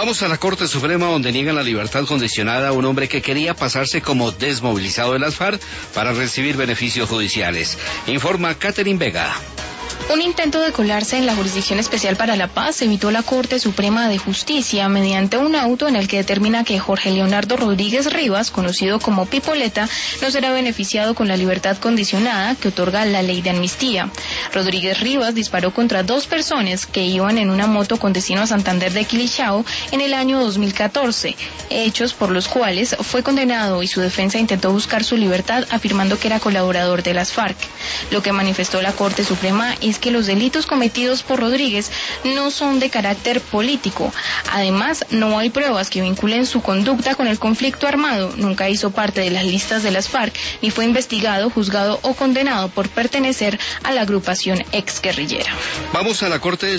Vamos a la Corte Suprema, donde niegan la libertad condicionada a un hombre que quería pasarse como desmovilizado de las FARC para recibir beneficios judiciales. Informa Catherine Vega. Un intento de colarse en la Jurisdicción Especial para la Paz evitó la Corte Suprema de Justicia mediante un auto en el que determina que Jorge Leonardo Rodríguez Rivas, conocido como Pipoleta, no será beneficiado con la libertad condicionada que otorga la ley de amnistía. Rodríguez Rivas disparó contra 2 personas que iban en una moto con destino a Santander de Quilichao en el año 2014, hechos por los cuales fue condenado y su defensa intentó buscar su libertad afirmando que era colaborador de las FARC. Lo que manifestó la Corte Suprema es que los delitos cometidos por Rodríguez no son de carácter político. Además, no hay pruebas que vinculen su conducta con el conflicto armado. Nunca hizo parte de las listas de las FARC, ni fue investigado, juzgado o condenado por pertenecer a la agrupación exguerrillera. Vamos a la Corte